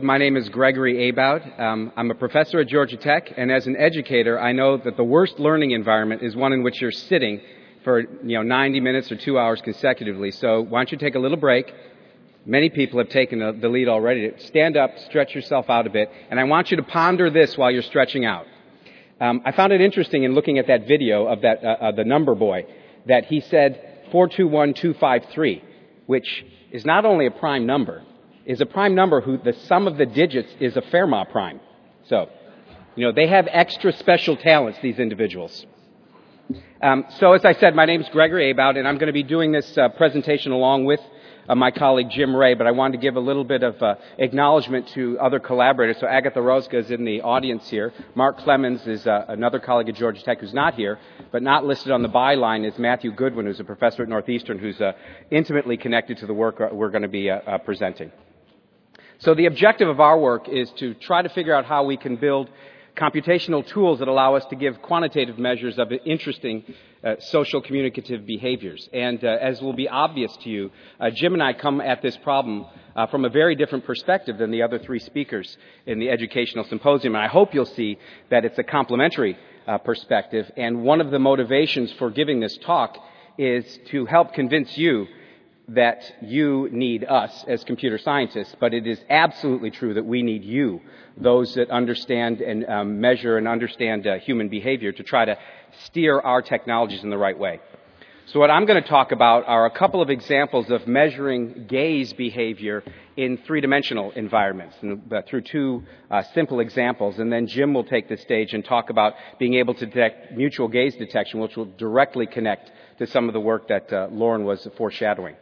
My name is Gregory Abaud. I'm a professor at Georgia Tech, and as an educator, I know that the worst learning environment is one in which you're sitting for 90 minutes or 2 hours consecutively. So why don't you take a little break? Many people have taken the lead already. Stand up, stretch yourself out a bit, and I want you to ponder this while you're stretching out. I found it interesting in looking at that video of the number boy that he said 421253, which is not only a prime number, is a prime number who the sum of the digits is a Fermat prime. So, they have extra special talents, these individuals. So as I said, my name is Gregory Abaud, and I'm going to be doing this presentation along with my colleague Jim Ray, but I wanted to give a little bit of acknowledgement to other collaborators. So Agatha Rozga is in the audience here. Mark Clemens is another colleague at Georgia Tech who's not here, but not listed on the byline is Matthew Goodwin, who's a professor at Northeastern, who's intimately connected to the work we're going to be presenting. So the objective of our work is to try to figure out how we can build computational tools that allow us to give quantitative measures of interesting social communicative behaviors. And as will be obvious to you, Jim and I come at this problem from a very different perspective than the other three speakers in the educational symposium. And I hope you'll see that it's a complementary perspective. And one of the motivations for giving this talk is to help convince you that you need us as computer scientists, but it is absolutely true that we need you, those that understand and measure and understand human behavior, to try to steer our technologies in the right way. So what I'm going to talk about are a couple of examples of measuring gaze behavior in three-dimensional environments through two simple examples. And then Jim will take the stage and talk about being able to detect mutual gaze detection, which will directly connect to some of the work that Lauren was foreshadowing.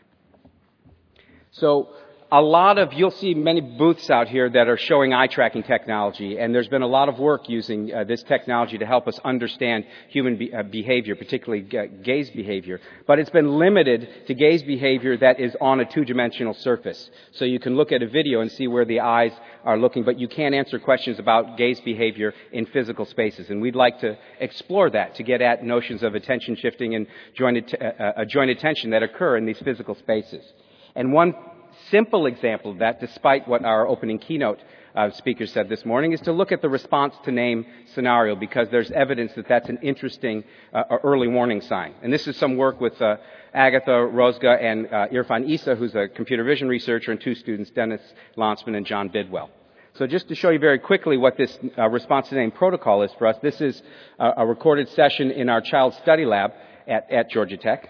So you'll see many booths out here that are showing eye tracking technology, and there's been a lot of work using this technology to help us understand human behavior, particularly gaze behavior. But it's been limited to gaze behavior that is on a two-dimensional surface. So you can look at a video and see where the eyes are looking, but you can't answer questions about gaze behavior in physical spaces. And we'd like to explore that to get at notions of attention shifting and joint attention that occur in these physical spaces. And one simple example of that, despite what our opening keynote speaker said this morning, is to look at the response to name scenario, because there's evidence that that's an interesting early warning sign. And this is some work with Agatha Rozga and Irfan Issa, who's a computer vision researcher, and two students, Dennis Lonsman and John Bidwell. So just to show you very quickly what this response to name protocol is for us, this is a recorded session in our child study lab at Georgia Tech.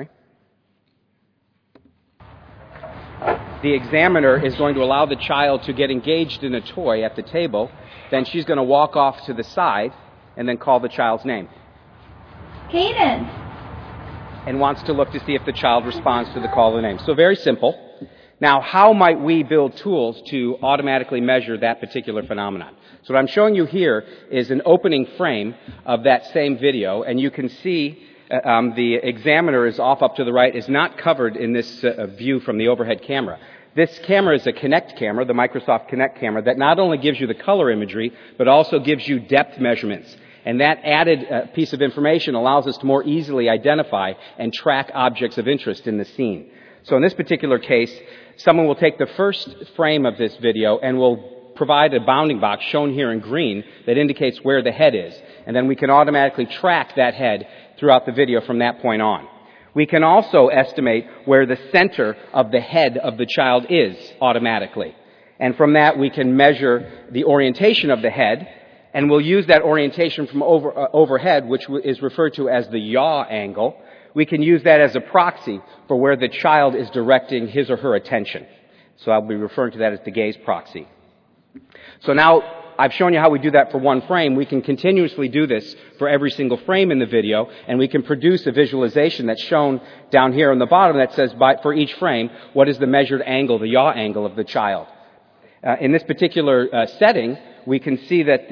The examiner is going to allow the child to get engaged in a toy at the table. Then she's going to walk off to the side and then call the child's name. Cadence. And wants to look to see if the child responds to the call of the name. So very simple. Now, how might we build tools to automatically measure that particular phenomenon? So what I'm showing you here is an opening frame of that same video, and you can see the examiner is off up to the right, is not covered in this view from the overhead camera. This camera is a Kinect camera, the Microsoft Kinect camera, that not only gives you the color imagery, but also gives you depth measurements. And that added piece of information allows us to more easily identify and track objects of interest in the scene. So in this particular case, someone will take the first frame of this video and will provide a bounding box shown here in green that indicates where the head is. And then we can automatically track that head throughout the video from that point on. We can also estimate where the center of the head of the child is automatically. And from that, we can measure the orientation of the head, and we'll use that orientation from overhead, which is referred to as the yaw angle. We can use that as a proxy for where the child is directing his or her attention. So I'll be referring to that as the gaze proxy. So now I've shown you how we do that for one frame. We can continuously do this for every single frame in the video, and we can produce a visualization that's shown down here on the bottom that says for each frame, what is the measured angle, the yaw angle of the child. In this particular setting, we can see that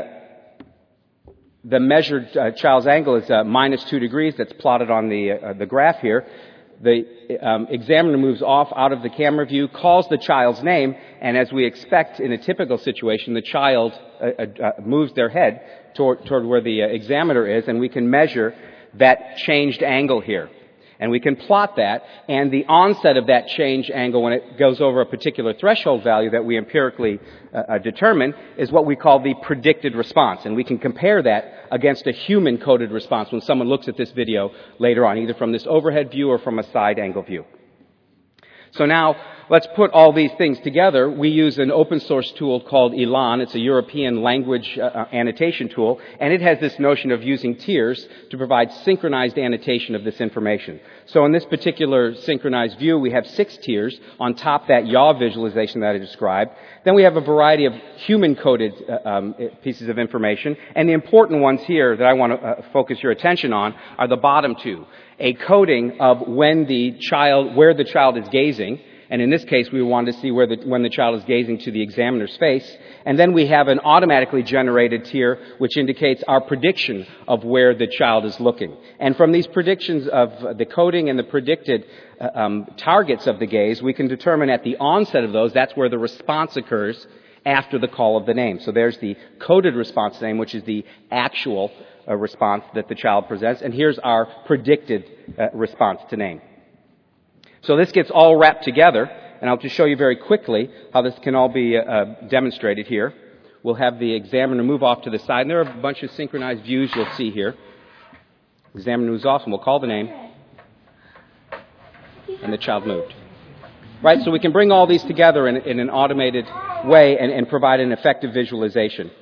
the measured child's angle is minus 2 degrees. That's plotted on the graph here. The examiner moves off out of the camera view, calls the child's name, and as we expect in a typical situation, the child moves their head toward where the examiner is, and we can measure that changed angle here. And we can plot that, and the onset of that change angle when it goes over a particular threshold value that we empirically determine is what we call the predicted response. And we can compare that against a human-coded response when someone looks at this video later on, either from this overhead view or from a side angle view. So now, let's put all these things together. We use an open source tool called Elan. It's a European language annotation tool, and it has this notion of using tiers to provide synchronized annotation of this information. So in this particular synchronized view, we have 6 tiers on top that yaw visualization that I described. Then we have a variety of human-coded pieces of information, and the important ones here that I want to focus your attention on are the bottom 2. A coding of where the child is gazing, and in this case we want to see when the child is gazing to the examiner's face, and then we have an automatically generated tier which indicates our prediction of where the child is looking. And from these predictions of the coding and the predicted targets of the gaze, we can determine at the onset of those, that's where the response occurs after the call of the name. So there's the coded response name, which is the actual response that the child presents, and here's our predicted response to name. So this gets all wrapped together, and I'll just show you very quickly how this can all be demonstrated here. We'll have the examiner move off to the side, and there are a bunch of synchronized views you'll see here. Examiner moves off, and we'll call the name, and the child moved. Right, so we can bring all these together in an automated way and provide an effective visualization.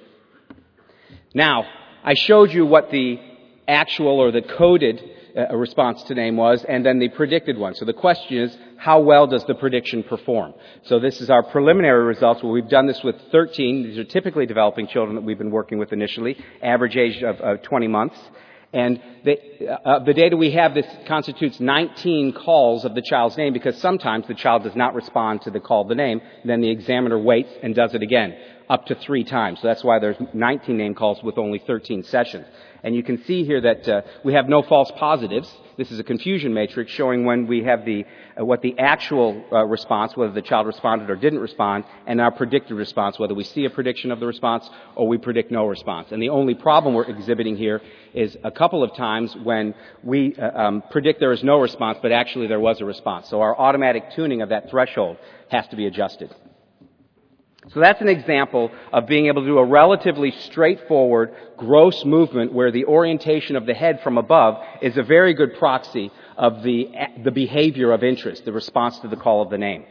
Now, I showed you what the actual or the coded response to name was, and then the predicted one. So the question is, how well does the prediction perform? So this is our preliminary results, where we've done this with 13. These are typically developing children that we've been working with initially, average age of 20 months. And the data we have, this constitutes 19 calls of the child's name, because sometimes the child does not respond to the call of the name. Then the examiner waits and does it again, up to 3 times. So that's why there's 19 name calls with only 13 sessions. And you can see here that we have no false positives. This is a confusion matrix showing when we have what the actual response, whether the child responded or didn't respond, and our predicted response, whether we see a prediction of the response or we predict no response. And the only problem we're exhibiting here is a couple of times when we predict there is no response, but actually there was a response. So our automatic tuning of that threshold has to be adjusted. So that's an example of being able to do a relatively straightforward gross movement where the orientation of the head from above is a very good proxy of the behavior of interest, the response to the call of the name.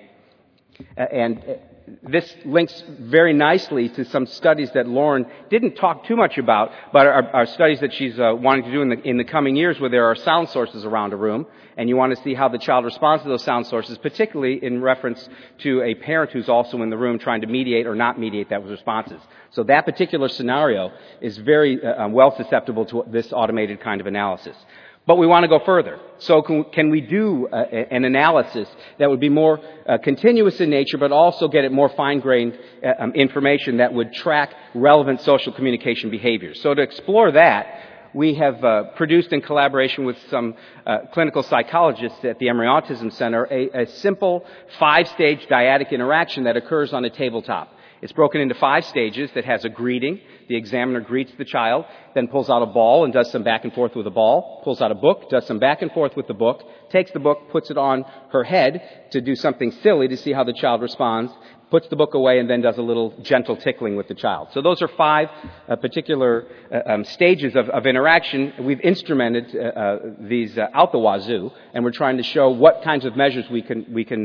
And this links very nicely to some studies that Lauren didn't talk too much about, but are studies that she's wanting to do in the coming years, where there are sound sources around a room, and you want to see how the child responds to those sound sources, particularly in reference to a parent who's also in the room trying to mediate or not mediate those responses. So that particular scenario is very well susceptible to this automated kind of analysis. But we want to go further. So can we do an analysis that would be more continuous in nature, but also get at more fine-grained information that would track relevant social communication behaviors? So to explore that, we have produced, in collaboration with some clinical psychologists at the Emory Autism Center, a simple 5-stage dyadic interaction that occurs on a tabletop. It's broken into 5 stages that has a greeting. The examiner greets the child, then pulls out a ball and does some back and forth with the ball, pulls out a book, does some back and forth with the book, takes the book, puts it on her head to do something silly to see how the child responds, puts the book away, and then does a little gentle tickling with the child. So those are 5 particular stages of interaction. We've instrumented these out the wazoo, and we're trying to show what kinds of measures we can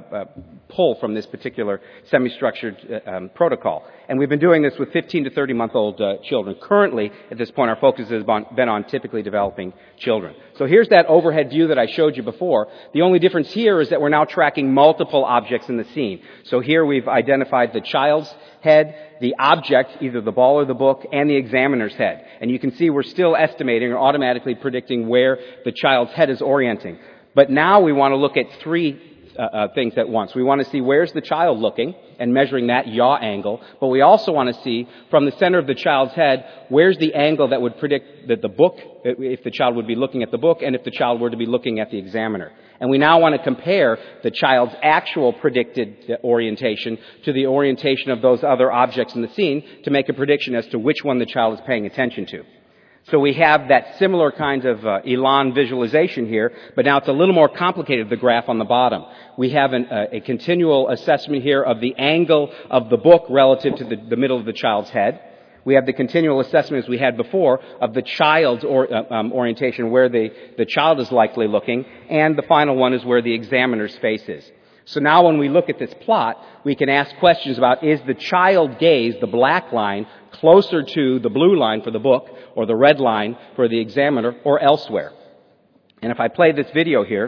pull from this particular semi-structured protocol. And we've been doing this with 15 to 30-month-old children. Currently, at this point, our focus has been on typically developing children. So here's that overhead view that I showed you before. The only difference here is that we're now tracking multiple objects in the scene. So here we've identified the child's head, the object, either the ball or the book, and the examiner's head. And you can see we're still estimating or automatically predicting where the child's head is orienting. But now we want to look at 3 things at once. We want to see where's the child looking and measuring that yaw angle, but we also want to see from the center of the child's head where's the angle that would predict that the book, if the child would be looking at the book and if the child were to be looking at the examiner. And we now want to compare the child's actual predicted orientation to the orientation of those other objects in the scene to make a prediction as to which one the child is paying attention to. So we have that similar kind of Elan visualization here, but now it's a little more complicated, the graph on the bottom. We have a continual assessment here of the angle of the book relative to the middle of the child's head. We have the continual assessment, as we had before, of the child's orientation, where the child is likely looking, and the final one is where the examiner's face is. So now when we look at this plot, we can ask questions about, is the child gaze, the black line, closer to the blue line for the book, or the red line for the examiner, or elsewhere? And if I play this video here,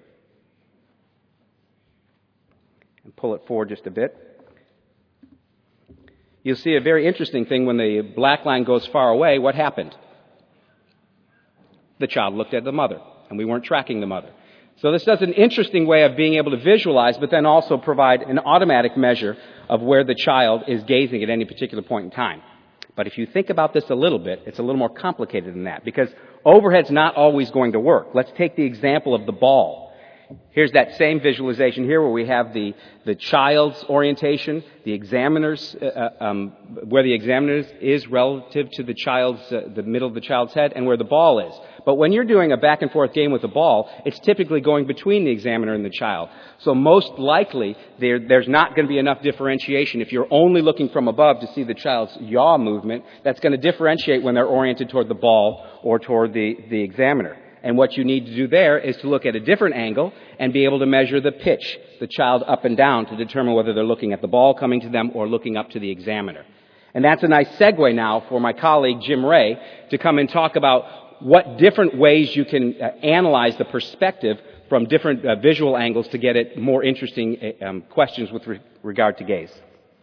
and pull it forward just a bit, you'll see a very interesting thing. When the black line goes far away, what happened? The child looked at the mother, and we weren't tracking the mother. So this does an interesting way of being able to visualize, but then also provide an automatic measure of where the child is gazing at any particular point in time. But if you think about this a little bit, it's a little more complicated than that, because overhead's not always going to work. Let's take the example of the ball. Here's that same visualization here where we have the child's orientation, the examiner's, where the examiner is relative to the middle of the child's head, and where the ball is. But when you're doing a back and forth game with the ball, it's typically going between the examiner and the child. So most likely, there's not going to be enough differentiation. If you're only looking from above to see the child's yaw movement, that's going to differentiate when they're oriented toward the ball or toward the examiner. And what you need to do there is to look at a different angle and be able to measure the pitch, the child up and down, to determine whether they're looking at the ball coming to them or looking up to the examiner. And that's a nice segue now for my colleague Jim Ray to come and talk about what different ways you can analyze the perspective from different visual angles to get at more interesting questions with regard to gaze.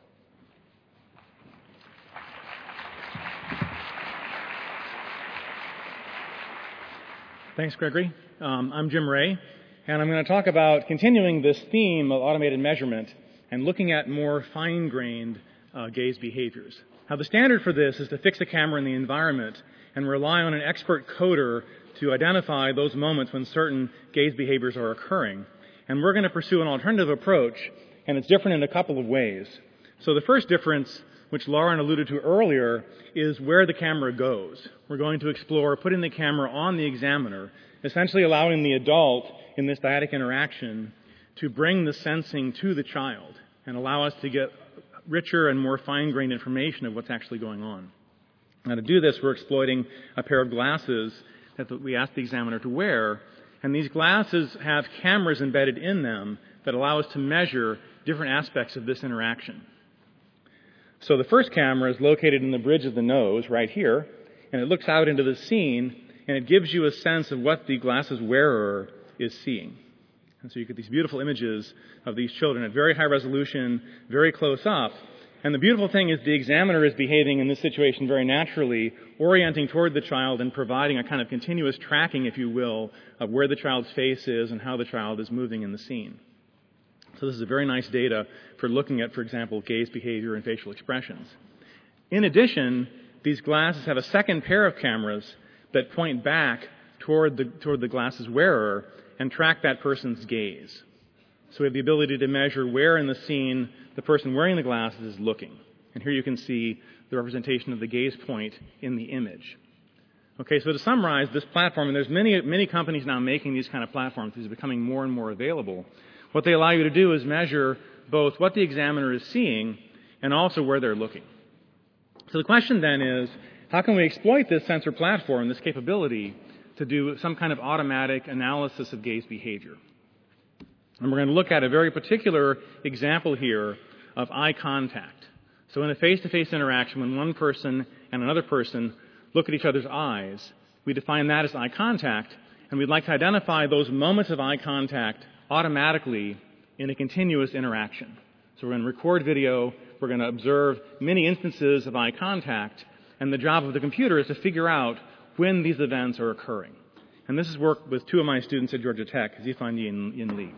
Thanks, Gregory. I'm Jim Ray, and I'm going to talk about continuing this theme of automated measurement and looking at more fine-grained gaze behaviors. Now, the standard for this is to fix a camera in the environment and rely on an expert coder to identify those moments when certain gaze behaviors are occurring. And we're going to pursue an alternative approach, and it's different in a couple of ways. So the first difference, which Lauren alluded to earlier, is where the camera goes. We're going to explore putting the camera on the examiner, essentially allowing the adult in this dyadic interaction to bring the sensing to the child and allow us to get richer and more fine-grained information of what's actually going on. Now, to do this, we're exploiting a pair of glasses that we ask the examiner to wear, and these glasses have cameras embedded in them that allow us to measure different aspects of this interaction. So the first camera is located in the bridge of the nose right here, and it looks out into the scene, and it gives you a sense of what the glasses wearer is seeing. And so you get these beautiful images of these children at very high resolution, very close up. And the beautiful thing is the examiner is behaving in this situation very naturally, orienting toward the child and providing a kind of continuous tracking, if you will, of where the child's face is and how the child is moving in the scene. So this is a very nice data for looking at, for example, gaze behavior and facial expressions. In addition, these glasses have a second pair of cameras that point back toward the glasses wearer and track that person's gaze. So we have the ability to measure where in the scene the person wearing the glasses is looking. And here you can see the representation of the gaze point in the image. Okay, so to summarize this platform, and there's many companies now making these kind of platforms. These are becoming more and more available. What they allow you to do is measure both what the examiner is seeing and also where they're looking. So the question then is, how can we exploit this sensor platform, this capability, to do some kind of automatic analysis of gaze behavior? And we're going to look at a very particular example here of eye contact. So in a face-to-face interaction, when one person and another person look at each other's eyes, we define that as eye contact, and we'd like to identify those moments of eye contact automatically in a continuous interaction. So we're going to record video, we're going to observe many instances of eye contact, and the job of the computer is to figure out when these events are occurring. And this is work with two of my students at Georgia Tech, Zifan Yi and Yin Li.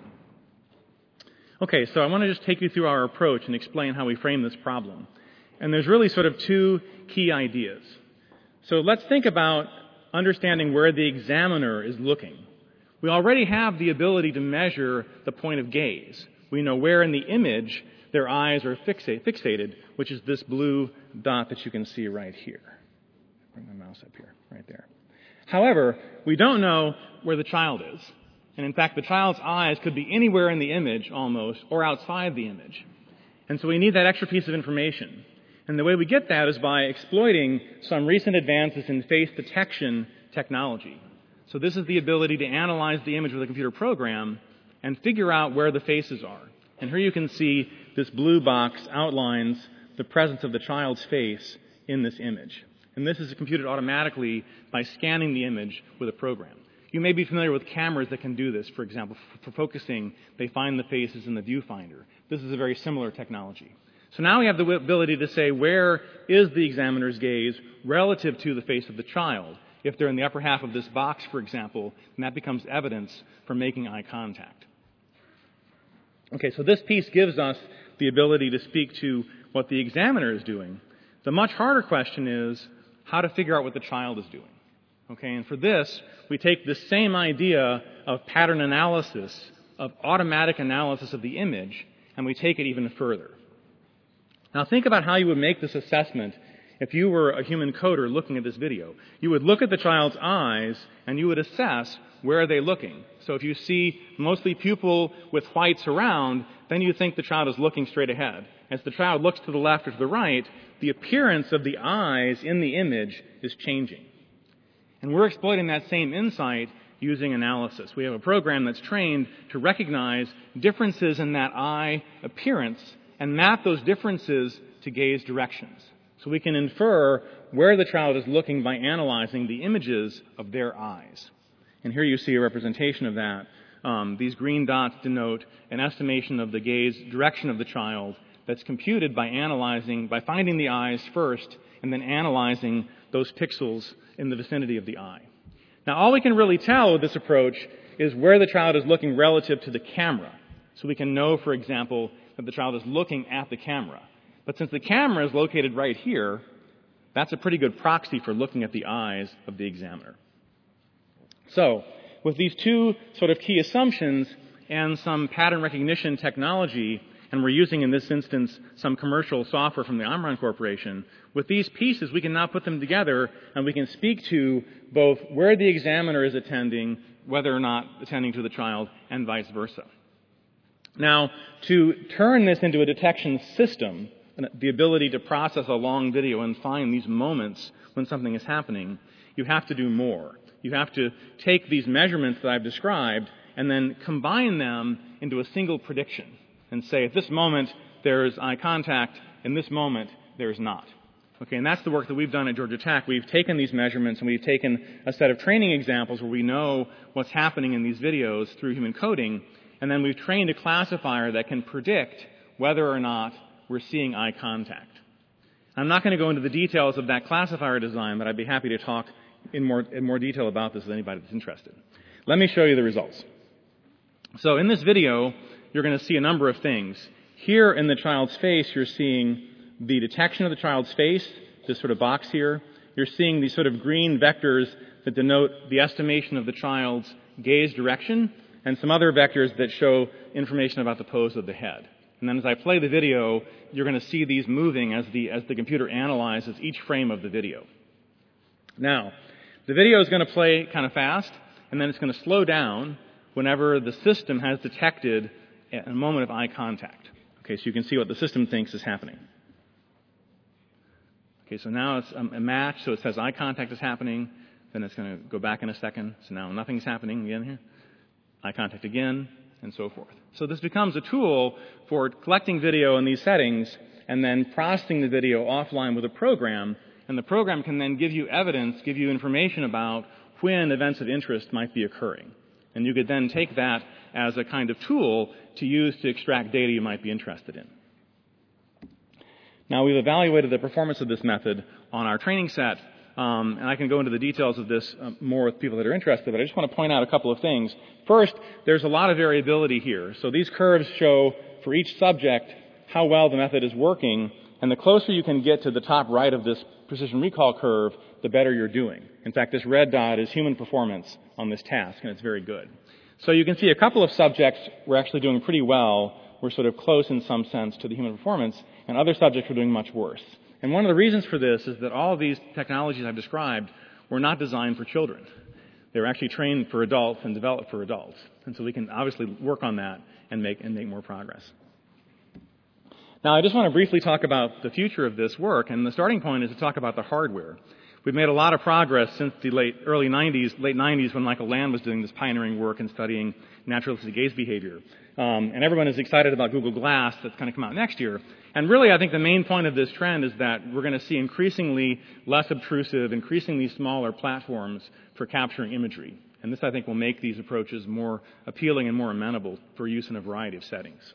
Okay, so I want to just take you through our approach and explain how we frame this problem. And there's really sort of two key ideas. So let's think about understanding where the examiner is looking. We already have the ability to measure the point of gaze. We know where in the image their eyes are fixated, which is this blue dot that you can see right here. bring my mouse up here, right there. However, we don't know where the child is. And in fact, the child's eyes could be anywhere in the image almost, or outside the image. And so we need that extra piece of information. And the way we get that is by exploiting some recent advances in face detection technology. So this is the ability to analyze the image with a computer program and figure out where the faces are. And here you can see this blue box outlines the presence of the child's face in this image. And this is computed automatically by scanning the image with a program. You may be familiar with cameras that can do this. For example, for focusing, they find the faces in the viewfinder. This is a very similar technology. So now we have the ability to say where is the examiner's gaze relative to the face of the child. If they're in the upper half of this box, for example, then that becomes evidence for making eye contact. Okay, so this piece gives us the ability to speak to what the examiner is doing. The much harder question is how to figure out what the child is doing. Okay, and for this, we take the same idea of pattern analysis, of automatic analysis of the image, and we take it even further. Now think about how you would make this assessment if you were a human coder looking at this video. You would look at the child's eyes, and you would assess where are they looking. So if you see mostly pupil with whites around, then you think the child is looking straight ahead. As the child looks to the left or to the right, the appearance of the eyes in the image is changing. And we're exploiting that same insight using analysis. We have a program that's trained to recognize differences in that eye appearance and map those differences to gaze directions. So we can infer where the child is looking by analyzing the images of their eyes. And here you see a representation of that. These green dots denote an estimation of the gaze direction of the child that's computed by finding the eyes first and then analyzing those pixels in the vicinity of the eye. Now, all we can really tell with this approach is where the child is looking relative to the camera. So we can know, for example, that the child is looking at the camera. But since the camera is located right here, that's a pretty good proxy for looking at the eyes of the examiner. So, with these two sort of key assumptions and some pattern recognition technology, and we're using in this instance some commercial software from the Omron Corporation, with these pieces we can now put them together and we can speak to both where the examiner is attending, whether or not attending to the child, and vice versa. Now, to turn this into a detection system, the ability to process a long video and find these moments when something is happening, you have to do more. You have to take these measurements that I've described and then combine them into a single prediction and say, at this moment, there's eye contact, in this moment, there's not. Okay, and that's the work that we've done at Georgia Tech. We've taken these measurements and we've taken a set of training examples where we know what's happening in these videos through human coding, and then we've trained a classifier that can predict whether or not we're seeing eye contact. I'm not going to go into the details of that classifier design, but I'd be happy to talk in more detail about this with anybody that's interested. Let me show you the results. So in this video, you're going to see a number of things. Here in the child's face, you're seeing the detection of the child's face, this sort of box here. You're seeing these sort of green vectors that denote the estimation of the child's gaze direction, and some other vectors that show information about the pose of the head. And then as I play the video, you're going to see these moving as the computer analyzes each frame of the video. Now, the video is going to play kind of fast, and then it's going to slow down whenever the system has detected a moment of eye contact. Okay, so you can see what the system thinks is happening. Okay, so now it's a match, so it says eye contact is happening, then it's going to go back in a second, so now nothing's happening again here. Eye contact again, and so forth. So this becomes a tool for collecting video in these settings and then processing the video offline with a program, and the program can then give you evidence, give you information about when events of interest might be occurring. And you could then take that as a kind of tool to use to extract data you might be interested in. Now, we've evaluated the performance of this method on our training set, and I can go into the details of this more with people that are interested, but I just want to point out a couple of things. First, there's a lot of variability here. So these curves show for each subject how well the method is working, and the closer you can get to the top right of this precision recall curve, the better you're doing. In fact, this red dot is human performance on this task, and it's very good. So you can see a couple of subjects were actually doing pretty well. We're sort of close in some sense to the human performance, and other subjects were doing much worse. And one of the reasons for this is that all of these technologies I've described were not designed for children. They were actually trained for adults and developed for adults. And so we can obviously work on that and make more progress. Now, I just want to briefly talk about the future of this work, and the starting point is to talk about the hardware. We've made a lot of progress since the late 90s when Michael Land was doing this pioneering work in studying naturalistic gaze behavior. And everyone is excited about Google Glass that's going to come out next year. And really, I think the main point of this trend is that we're going to see increasingly less obtrusive, increasingly smaller platforms for capturing imagery. And this, I think, will make these approaches more appealing and more amenable for use in a variety of settings.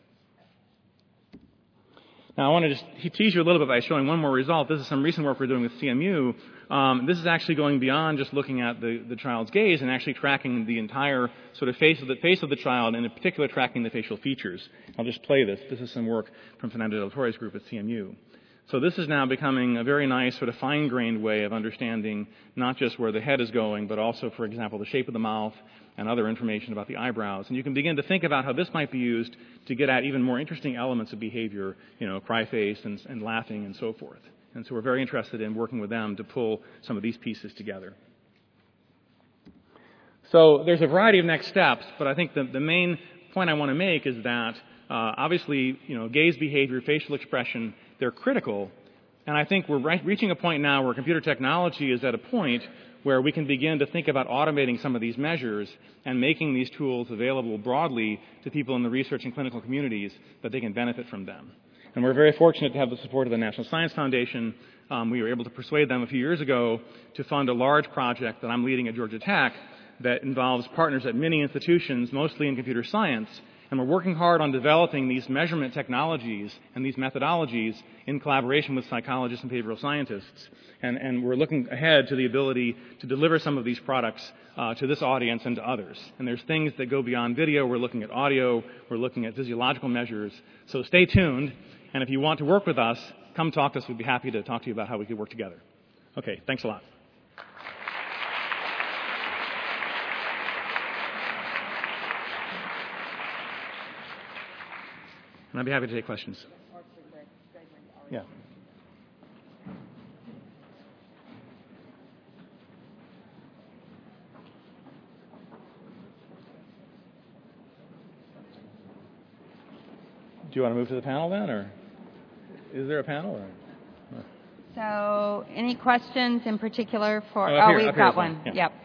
Now, I want to just tease you a little bit by showing one more result. This is some recent work we're doing with CMU. This is actually going beyond just looking at the child's gaze and actually tracking the entire sort of face of the child, and in particular tracking the facial features. I'll just play this. This is some work from Fernando Del Torre's group at CMU. So this is now becoming a very nice sort of fine-grained way of understanding not just where the head is going, but also, for example, the shape of the mouth and other information about the eyebrows. And you can begin to think about how this might be used to get at even more interesting elements of behavior, cry face and laughing and so forth. And so we're very interested in working with them to pull some of these pieces together. So there's a variety of next steps, but I think the main point I want to make is that obviously, gaze behavior, facial expression, they're critical. And I think we're reaching a point now where computer technology is at a point where we can begin to think about automating some of these measures and making these tools available broadly to people in the research and clinical communities that they can benefit from them. And we're very fortunate to have the support of the National Science Foundation. We were able to persuade them a few years ago to fund a large project that I'm leading at Georgia Tech that involves partners at many institutions, mostly in computer science. And we're working hard on developing these measurement technologies and these methodologies in collaboration with psychologists and behavioral scientists. And we're looking ahead to the ability to deliver some of these products to this audience and to others. And there's things that go beyond video. We're looking at audio. We're looking at physiological measures. So stay tuned. And if you want to work with us, come talk to us. We'd be happy to talk to you about how we could work together. Okay, thanks a lot. And I'd be happy to take questions. Yeah. Do you want to move to the panel then, or is there a panel? Or? So, any questions in particular for? We've got one. Yeah. Yep.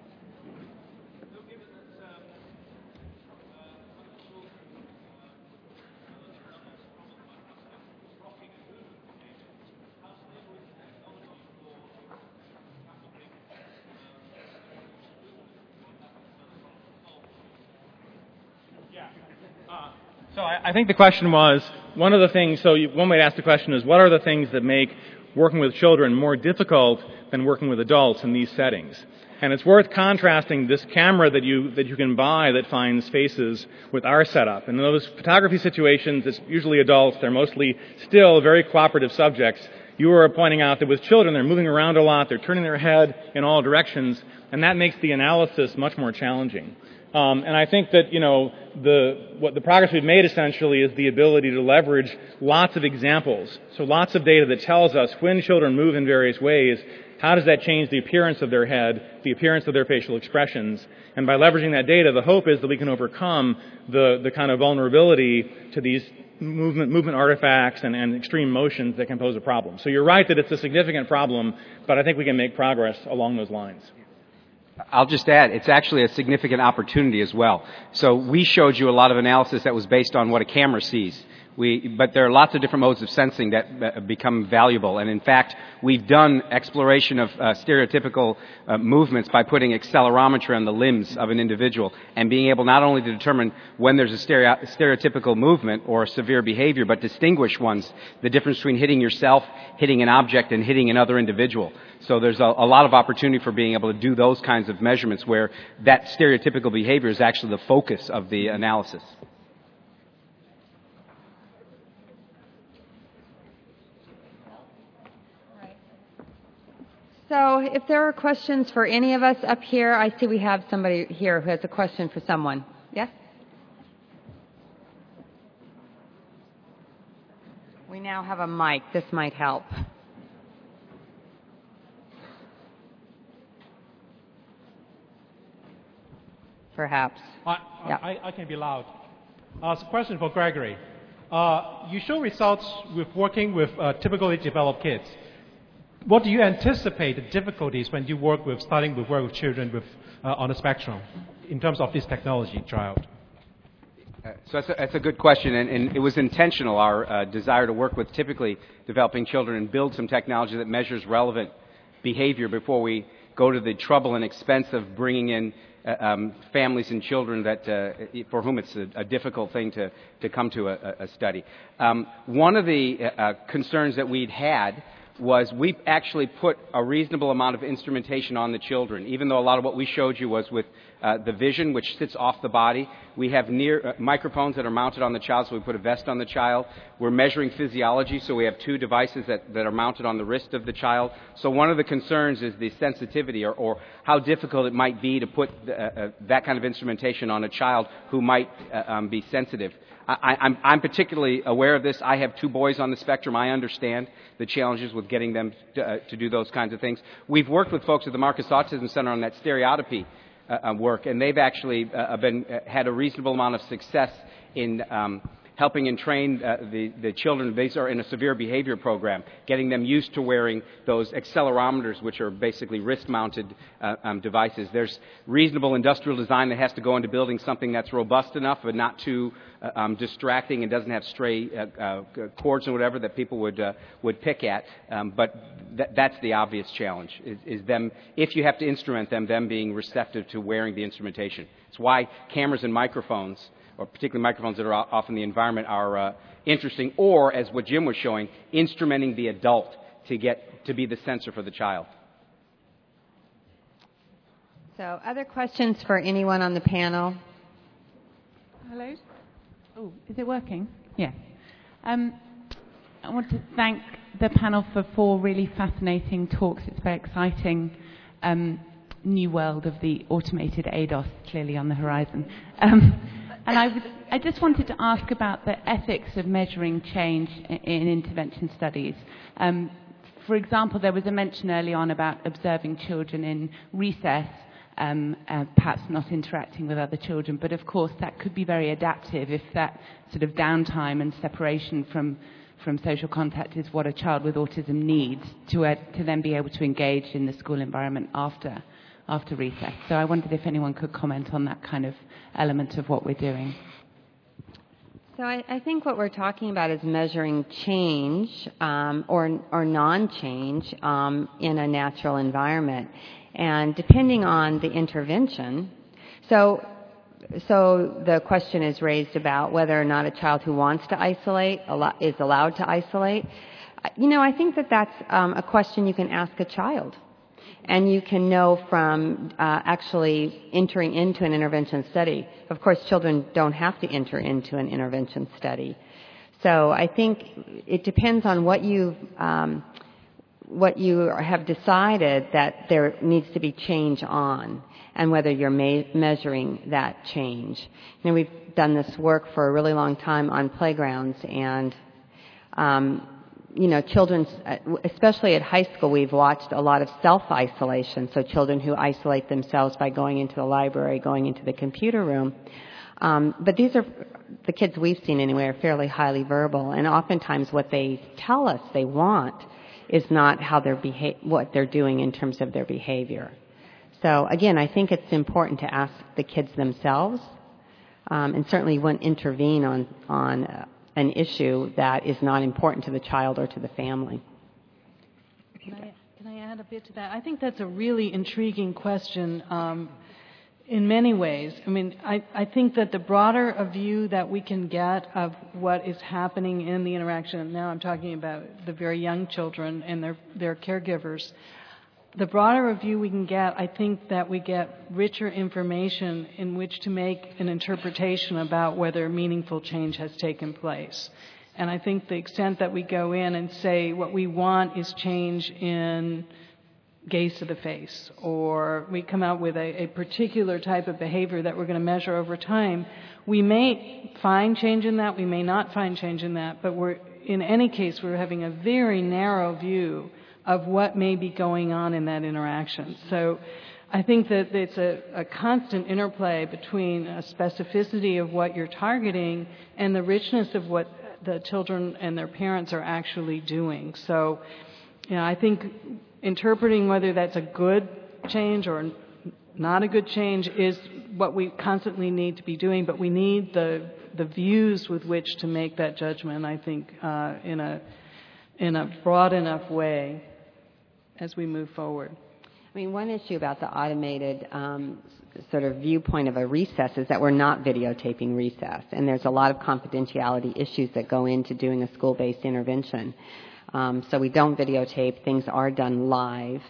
So I think the question was, one of the things, one way to ask the question is, what are the things that make working with children more difficult than working with adults in these settings? And it's worth contrasting this camera that you can buy that finds faces with our setup. And in those photography situations, it's usually adults. They're mostly still very cooperative subjects. You were pointing out that with children, they're moving around a lot. They're turning their head in all directions. And that makes the analysis much more challenging. And I think that, the progress we've made essentially is the ability to leverage lots of examples. So lots of data that tells us when children move in various ways, how does that change the appearance of their head, the appearance of their facial expressions? And by leveraging that data, the hope is that we can overcome the kind of vulnerability to these movement artifacts and extreme motions that can pose a problem. So you're right that it's a significant problem, but I think we can make progress along those lines. I'll just add, it's actually a significant opportunity as well. So we showed you a lot of analysis that was based on what a camera sees. But there are lots of different modes of sensing that become valuable. And in fact, we've done exploration of stereotypical movements by putting accelerometry on the limbs of an individual and being able not only to determine when there's a stereotypical movement or severe behavior, but distinguish ones, the difference between hitting yourself, hitting an object, and hitting another individual. So there's a lot of opportunity for being able to do those kinds of measurements where that stereotypical behavior is actually the focus of the analysis. So if there are questions for any of us up here, I see we have somebody here who has a question for someone. Yes? We now have a mic. This might help. perhaps. Yeah. I can be loud. It's a question for Gregory. You show results with working with typically developed kids. What do you anticipate the difficulties when you work with children with on the spectrum in terms of this technology trial? So that's a good question, and it was intentional, our desire to work with typically developing children and build some technology that measures relevant behavior before we go to the trouble and expense of bringing in families and children that for whom it's a difficult thing to come to a study. One of the concerns that we'd had was we actually put a reasonable amount of instrumentation on the children, even though a lot of what we showed you was with the vision, which sits off the body. We have microphones that are mounted on the child, so we put a vest on the child. We're measuring physiology, so we have two devices that are mounted on the wrist of the child. So one of the concerns is the sensitivity or how difficult it might be to put that kind of instrumentation on a child who might be sensitive. I'm particularly aware of this. I have two boys on the spectrum. I understand the challenges with getting them to do those kinds of things. We've worked with folks at the Marcus Autism Center on that stereotopy work, and they've actually had a reasonable amount of success in helping and train the children. These are in a severe behavior program, getting them used to wearing those accelerometers, which are basically wrist-mounted devices. There's reasonable industrial design that has to go into building something that's robust enough but not too distracting and doesn't have stray cords or whatever that people would pick at. But that's the obvious challenge, is them, if you have to instrument them being receptive to wearing the instrumentation. It's why cameras and microphones, or particularly microphones that are off in the environment, are interesting, or, as what Jim was showing, instrumenting the adult to get to be the sensor for the child. So, other questions for anyone on the panel? Hello? Oh, is it working? Yeah. I want to thank the panel for 4 really fascinating talks. It's very exciting. New world of the automated ADOS clearly on the horizon. And I just wanted to ask about the ethics of measuring change in intervention studies. For example, there was a mention early on about observing children in recess, perhaps not interacting with other children, but of course that could be very adaptive if that sort of downtime and separation from social contact is what a child with autism needs to then be able to engage in the school environment after recess. So I wondered if anyone could comment on that kind of element of what we're doing. So I think what we're talking about is measuring change or non-change in a natural environment. And depending on the intervention, so the question is raised about whether or not a child who wants to isolate is allowed to isolate. I think that's a question you can ask a child. And you can know from actually entering into an intervention study. Of course, children don't have to enter into an intervention study. So I think it depends on what you have decided that there needs to be change on, and whether you're measuring that change. We've done this work for a really long time on playgrounds, and children, especially at high school, we've watched a lot of self-isolation, so children who isolate themselves by going into the library, going into the computer room. But these are, the kids we've seen anyway, are fairly highly verbal, and oftentimes what they tell us they want is not how what they're doing in terms of their behavior. So again, I think it's important to ask the kids themselves, and certainly wouldn't intervene on an issue that is not important to the child or to the family. Can I add a bit to that? I think that's a really intriguing question in many ways. I think that the broader a view that we can get of what is happening in the interaction, and now I'm talking about the very young children and their caregivers, the broader a view we can get, I think that we get richer information in which to make an interpretation about whether meaningful change has taken place. And I think the extent that we go in and say what we want is change in gaze to the face, or we come out with a particular type of behavior that we're going to measure over time, we may find change in that, we may not find change in that, but in any case, we're having a very narrow view of what may be going on in that interaction. So I think that it's a constant interplay between a specificity of what you're targeting and the richness of what the children and their parents are actually doing. So, I think interpreting whether that's a good change or not a good change is what we constantly need to be doing, but we need the views with which to make that judgment, I think, in a broad enough way as we move forward. I mean, one issue about the automated sort of viewpoint of a recess is that we're not videotaping recess, and there's a lot of confidentiality issues that go into doing a school-based intervention. So we don't videotape. Things are done live,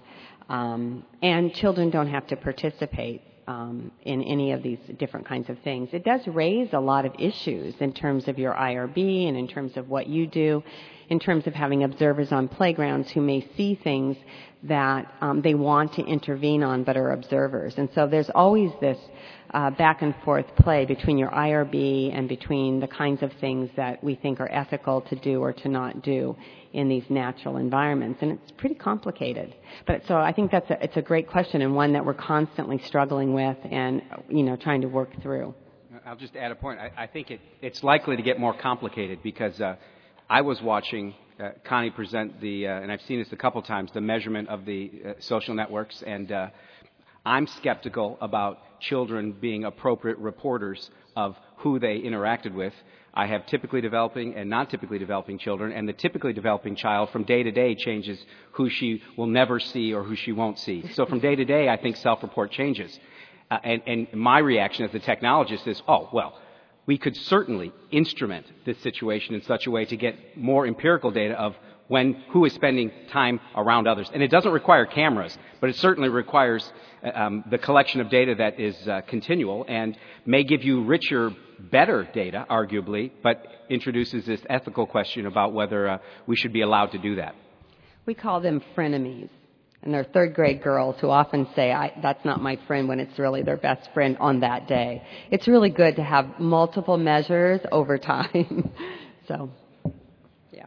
and children don't have to participate in any of these different kinds of things. It does raise a lot of issues in terms of your IRB and in terms of what you do, in terms of having observers on playgrounds who may see things that they want to intervene on but are observers. And so there's always this back and forth play between your IRB and between the kinds of things that we think are ethical to do or to not do in these natural environments. And it's pretty complicated. But so I think it's a great question and one that we're constantly struggling with and, trying to work through. I'll just add a point. I think it's likely to get more complicated because I was watching Connie present and I've seen this a couple times, the measurement of the social networks, and I'm skeptical about children being appropriate reporters of who they interacted with. I have typically developing and non-typically developing children, and the typically developing child from day to day changes who she will never see or who she won't see. So from day to day, I think self-report changes. And my reaction as a technologist is, we could certainly instrument this situation in such a way to get more empirical data of who is spending time around others. And it doesn't require cameras, but it certainly requires the collection of data that is continual and may give you richer, better data, arguably, but introduces this ethical question about whether we should be allowed to do that. We call them frenemies. And they're third-grade girls who often say, that's not my friend, when it's really their best friend on that day. It's really good to have multiple measures over time. So, yeah.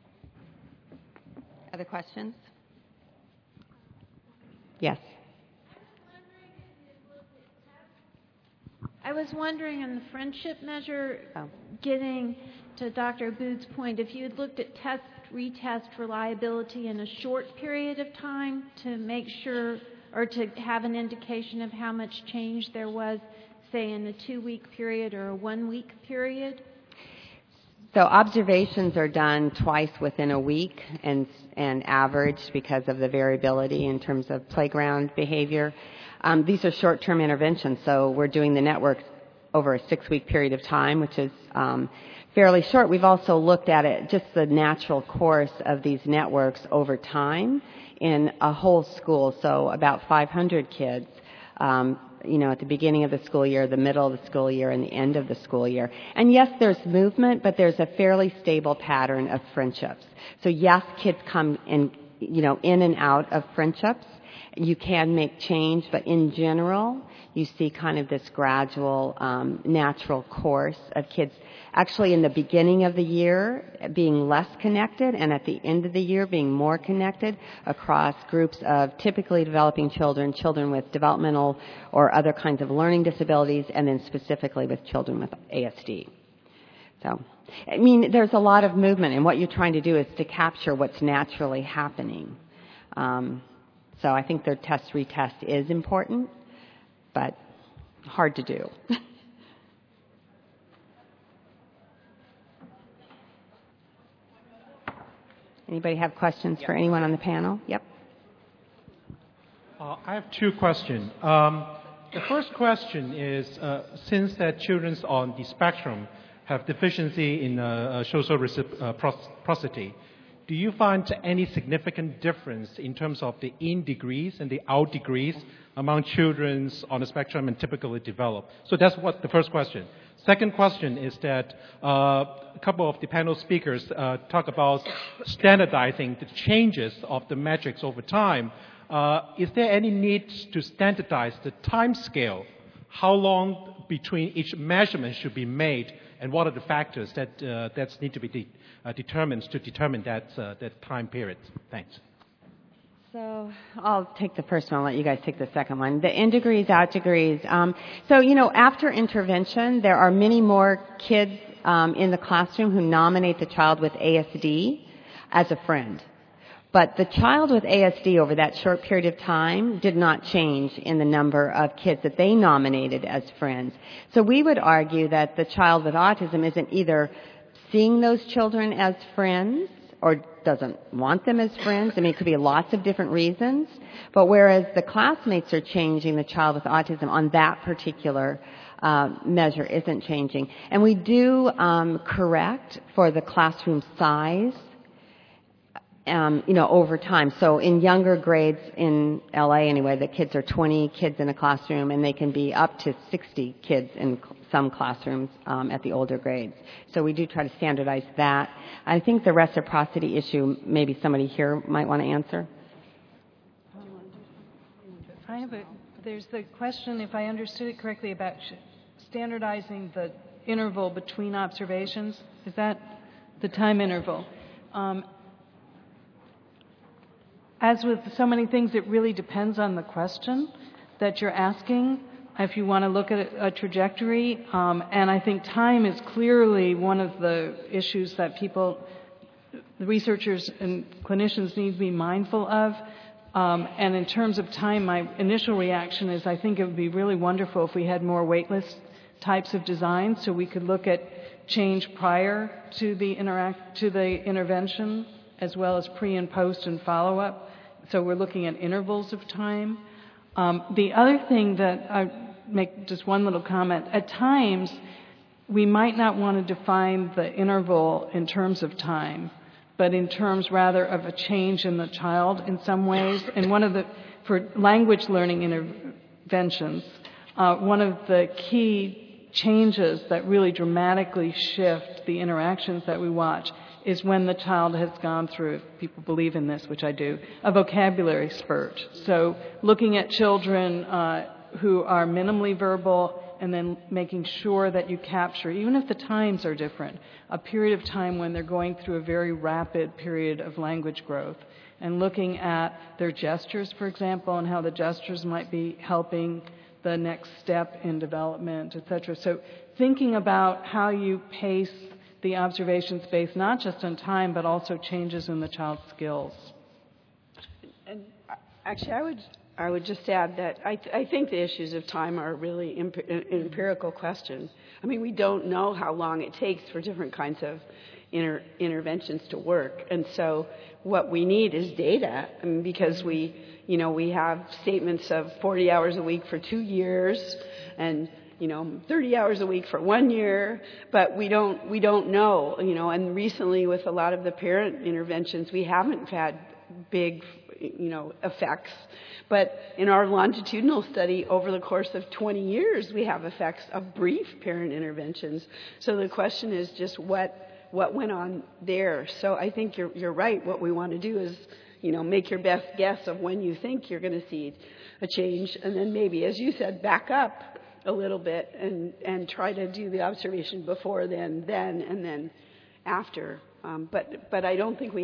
Other questions? Yes. I was wondering in the friendship measure, getting to Dr. Aboud's point, if you had looked at retest reliability in a short period of time to make sure or to have an indication of how much change there was, say, in a 2-week period or a 1-week period? So observations are done twice within a week and averaged because of the variability in terms of playground behavior. These are short-term interventions, so we're doing the networks over a 6-week period of time, which is fairly short. We've also looked at it, just the natural course of these networks over time in a whole school, so about 500 kids, at the beginning of the school year, the middle of the school year, and the end of the school year. And yes, there's movement, but there's a fairly stable pattern of friendships. So yes, kids come in and out of friendships. You can make change, but in general, you see kind of this gradual, natural course of kids actually in the beginning of the year being less connected and at the end of the year being more connected across groups of typically developing children, children with developmental or other kinds of learning disabilities, and then specifically with children with ASD. So, there's a lot of movement, and what you're trying to do is to capture what's naturally happening. So I think their test-retest is important, but hard to do. Anybody have questions for anyone on the panel? Yep. I have 2 questions. The first question is, since that children on the spectrum have deficiency in social reciprocity, do you find any significant difference in terms of the in degrees and the out degrees among children on the spectrum and typically developed? So that's the first question. Second question is that a couple of the panel speakers talk about standardizing the changes of the metrics over time. Is there any need to standardize the time scale? How long between each measurement should be made, and what are the factors that need to be determined to determine that time period? Thanks. So I'll take the first one, I'll let you guys take the second one. The in degrees, out degrees. So, after intervention, there are many more kids in the classroom who nominate the child with ASD as a friend. But the child with ASD over that short period of time did not change in the number of kids that they nominated as friends. So we would argue that the child with autism isn't either seeing those children as friends or doesn't want them as friends. I mean, it could be lots of different reasons. But whereas the classmates are changing, the child with autism on that particular measure isn't changing. And we do correct for the classroom size, over time. So in younger grades in LA anyway, the kids are 20 kids in a classroom, and they can be up to 60 kids in some classrooms at the older grades. So we do try to standardize that. I think the reciprocity issue, maybe somebody here might want to answer. There's the question, if I understood it correctly, about standardizing the interval between observations. Is that the time interval? As with so many things, it really depends on the question that you're asking, if you want to look at a trajectory. And I think time is clearly one of the issues that the researchers and clinicians need to be mindful of. And in terms of time, my initial reaction is I think it would be really wonderful if we had more waitlist types of designs so we could look at change prior to the intervention as well as pre and post and follow-up. So we're looking at intervals of time. The other thing that I make just one little comment, at times we might not want to define the interval in terms of time, but in terms rather of a change in the child in some ways. And for language learning interventions, one of the key changes that really dramatically shift the interactions that we watch is when the child has gone through, if people believe in this, which I do, a vocabulary spurt. So looking at children who are minimally verbal and then making sure that you capture, even if the times are different, a period of time when they're going through a very rapid period of language growth, and looking at their gestures, for example, and how the gestures might be helping the next step in development, et cetera. So thinking about how you pace the observations based not just on time, but also changes in the child's skills. And actually, I would just add that I think the issues of time are really an empirical question. I mean, we don't know how long it takes for different kinds of interventions to work, and so what we need is data. I mean, because we have statements of 40 hours a week for 2 years, and 30 hours a week for 1 year, but we don't know, and recently with a lot of the parent interventions, we haven't had big, effects. But in our longitudinal study, over the course of 20 years, we have effects of brief parent interventions. So the question is just what went on there. So I think you're right. What we want to do is, make your best guess of when you think you're going to see a change, and then maybe, as you said, back up a little bit and try to do the observation before then and then after. But I don't think we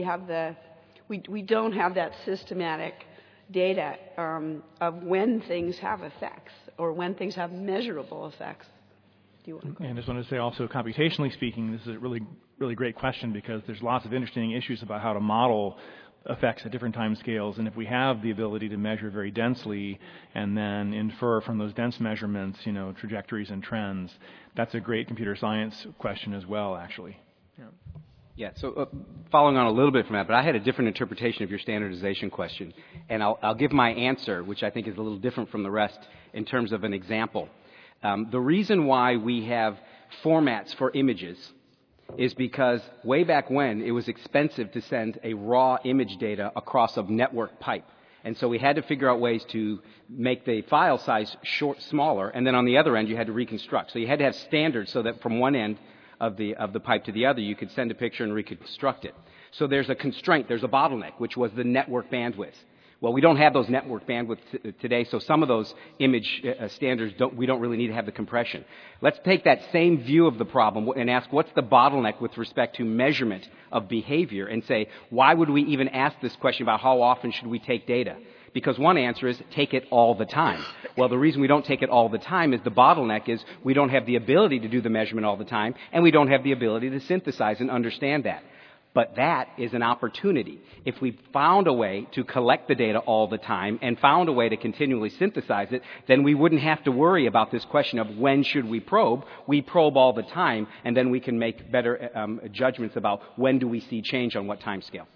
don't have that systematic data of when things have effects or when things have measurable effects. Do you want to go? And I just want to say also, computationally speaking, this is a really, really great question because there's lots of interesting issues about how to model effects at different time scales, and if we have the ability to measure very densely and then infer from those dense measurements, trajectories and trends, that's a great computer science question as well, actually. Yeah, so following on a little bit from that, but I had a different interpretation of your standardization question, and I'll give my answer, which I think is a little different from the rest in terms of an example. The reason why we have formats for images is because way back when it was expensive to send a raw image data across a network pipe. And so we had to figure out ways to make the file size smaller, and then on the other end you had to reconstruct. So you had to have standards so that from one end of the pipe to the other you could send a picture and reconstruct it. So there's a constraint, there's a bottleneck, which was the network bandwidth. Well, we don't have those network bandwidth today, so some of those image standards we don't really need to have the compression. Let's take that same view of the problem and ask what's the bottleneck with respect to measurement of behavior and say, why would we even ask this question about how often should we take data? Because one answer is take it all the time. Well, the reason we don't take it all the time is the bottleneck is we don't have the ability to do the measurement all the time, and we don't have the ability to synthesize and understand that. But that is an opportunity. If we found a way to collect the data all the time and found a way to continually synthesize it, then we wouldn't have to worry about this question of when should we probe. We probe all the time, and then we can make better judgments about when do we see change on what time scale.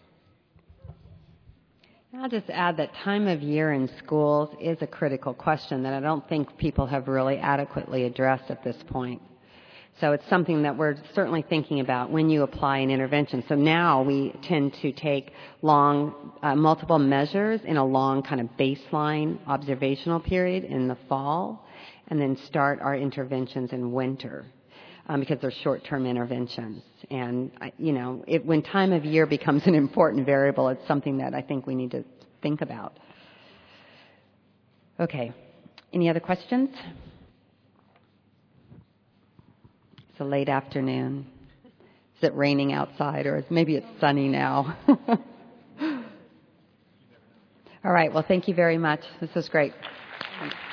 I'll just add that time of year in schools is a critical question that I don't think people have really adequately addressed at this point. So it's something that we're certainly thinking about when you apply an intervention. So now we tend to take multiple measures in a long kind of baseline observational period in the fall, and then start our interventions in winter because they're short-term interventions. And, when time of year becomes an important variable, it's something that I think we need to think about. Okay. Any other questions? It's a late afternoon. Is it raining outside, or maybe it's sunny now? All right. Well, thank you very much. This was great. Thanks.